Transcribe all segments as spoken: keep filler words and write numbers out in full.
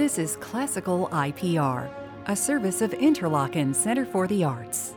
This is Classical I P R, a service of Interlochen Center for the Arts.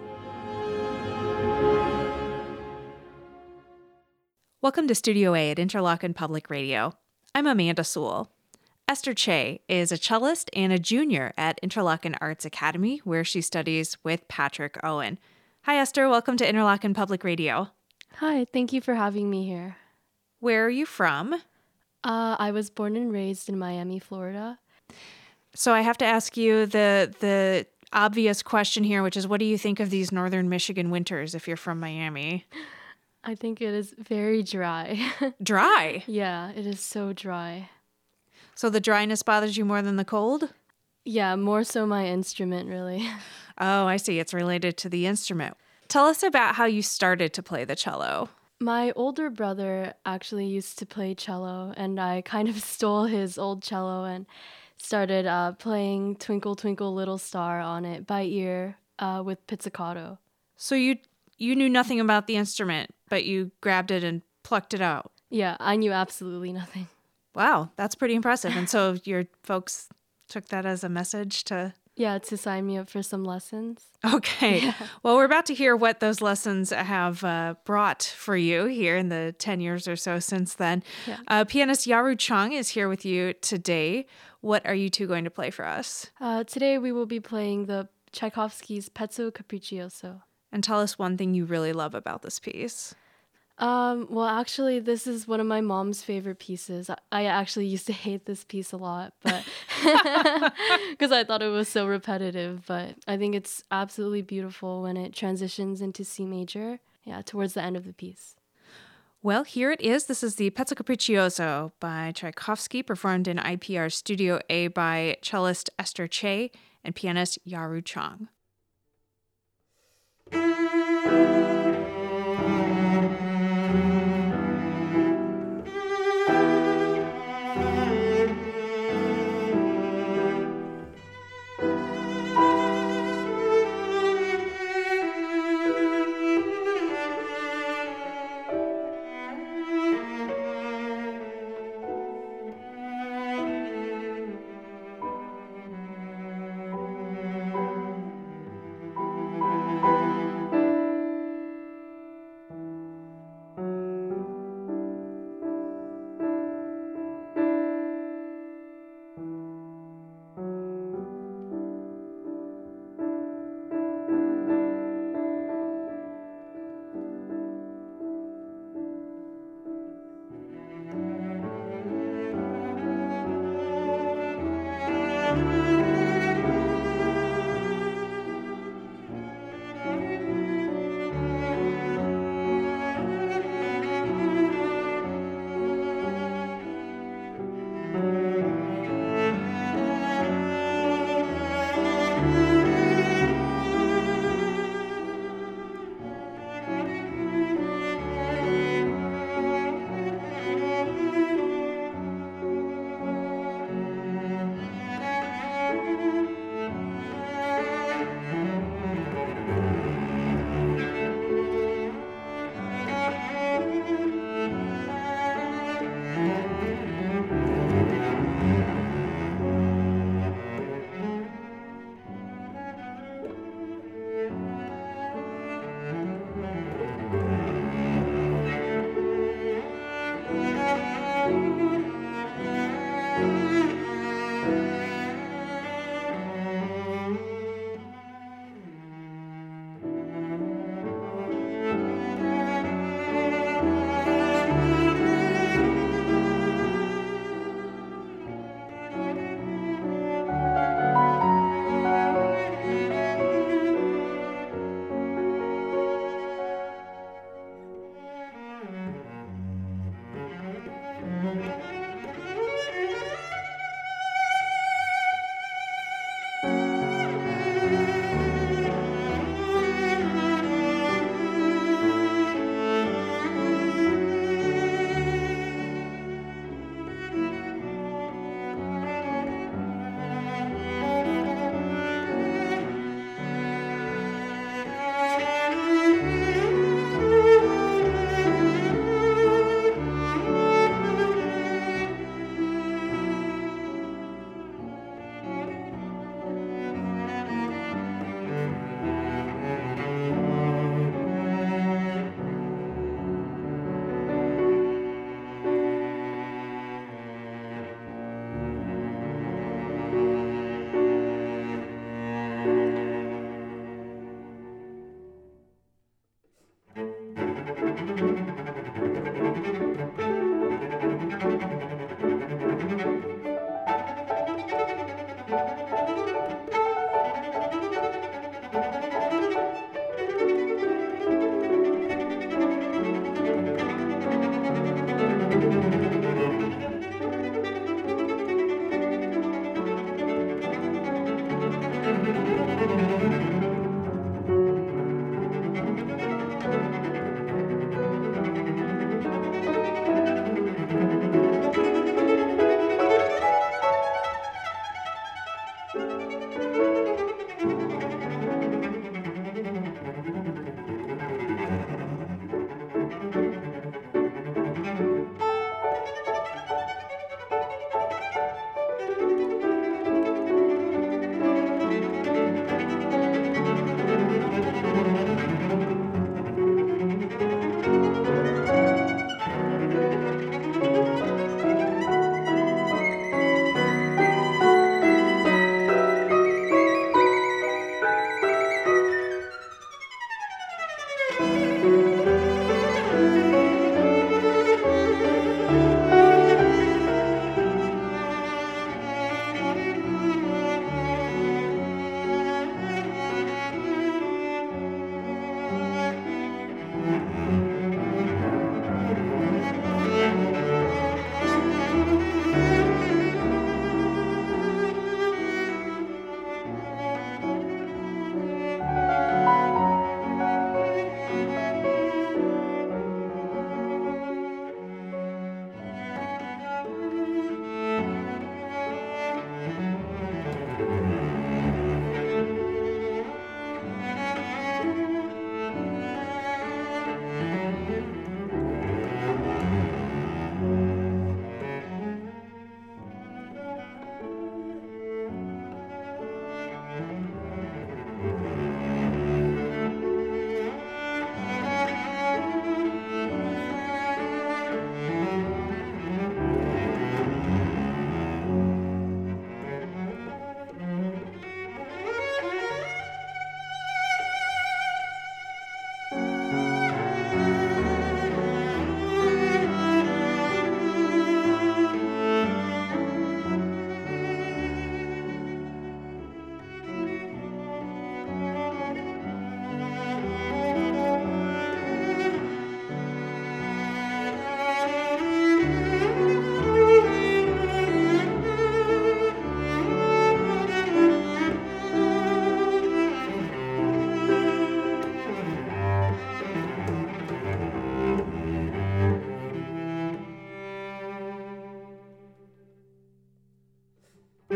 Welcome to Studio A at Interlochen Public Radio. I'm Amanda Sewell. Esther Che is a cellist and a junior at Interlochen Arts Academy, where she studies with Patrick Owen. Hi, Esther. Welcome to Interlochen Public Radio. Hi, thank you for having me here. Where are you from? Uh, I was born and raised in Miami, Florida. So I have to ask you the the obvious question here, which is, what do you think of these northern Michigan winters if you're from Miami? I think it is very dry. Dry? Yeah, it is so dry. So the dryness bothers you more than the cold? Yeah, more so my instrument, really. Oh, I see. It's related to the instrument. Tell us about how you started to play the cello. My older brother actually used to play cello, and I kind of stole his old cello and started uh, playing Twinkle Twinkle Little Star on it by ear uh, with pizzicato. So you you knew nothing about the instrument, but you grabbed it and plucked it out. Yeah, I knew absolutely nothing. Wow, that's pretty impressive. And so your folks took that as a message to... Yeah, to sign me up for some lessons. Okay. Yeah. Well, we're about to hear what those lessons have uh, brought for you here in the ten years or so since then. Yeah. Uh, pianist Yaru Chung is here with you today. What are you two going to play for us? Uh, today we will be playing the Tchaikovsky's Pezzo Capriccioso. And tell us one thing you really love about this piece. Um, well, actually, this is one of my mom's favorite pieces. I, I actually used to hate this piece a lot, but because I thought it was so repetitive. But I think it's absolutely beautiful when it transitions into C major, yeah, towards the end of the piece. Well, here it is. This is the Pezzo Capriccioso by Tchaikovsky, performed in I P R Studio A by cellist Esther Che and pianist Yaru Chung.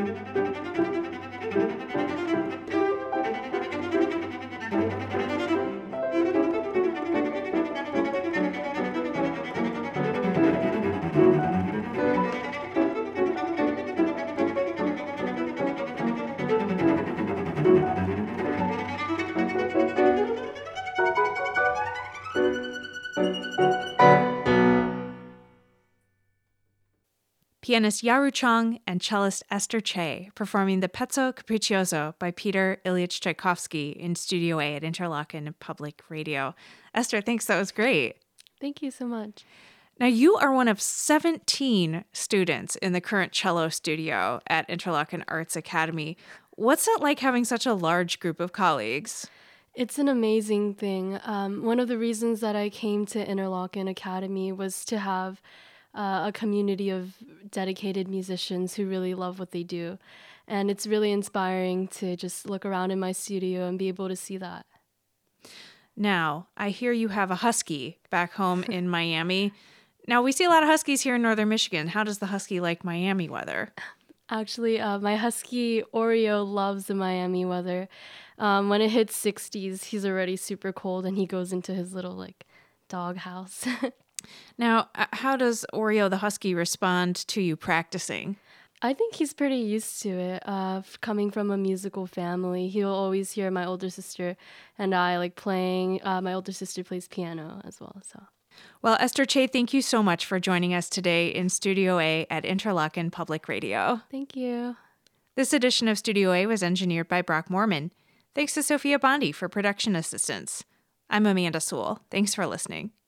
Pianist Yaru Chong and cellist Esther Che performing the Pezzo Capriccioso by Peter Ilyich Tchaikovsky in Studio A at Interlochen Public Radio. Esther, thanks. That was great. Thank you so much. Now, you are one of seventeen students in the current cello studio at Interlochen Arts Academy. What's it like having such a large group of colleagues? It's an amazing thing. Um, one of the reasons that I came to Interlochen Academy was to have uh, a community of dedicated musicians who really love what they do. And it's really inspiring to just look around in my studio and be able to see that. Now, I hear you have a husky back home in Miami. Now, we see a lot of huskies here in northern Michigan. How does the husky like Miami weather? Actually, uh, my husky Oreo loves the Miami weather. Um, when it hits sixties, he's already super cold and he goes into his little like dog house. Now, uh, how does Oreo the husky respond to you practicing? I think he's pretty used to it. Uh, f- coming from a musical family, he'll always hear my older sister and I like playing. Uh, my older sister plays piano as well. So, well, Esther Che, thank you so much for joining us today in Studio A at Interlochen Public Radio. Thank you. This edition of Studio A was engineered by Brock Morman. Thanks to Sophia Bondi for production assistance. I'm Amanda Sewell. Thanks for listening.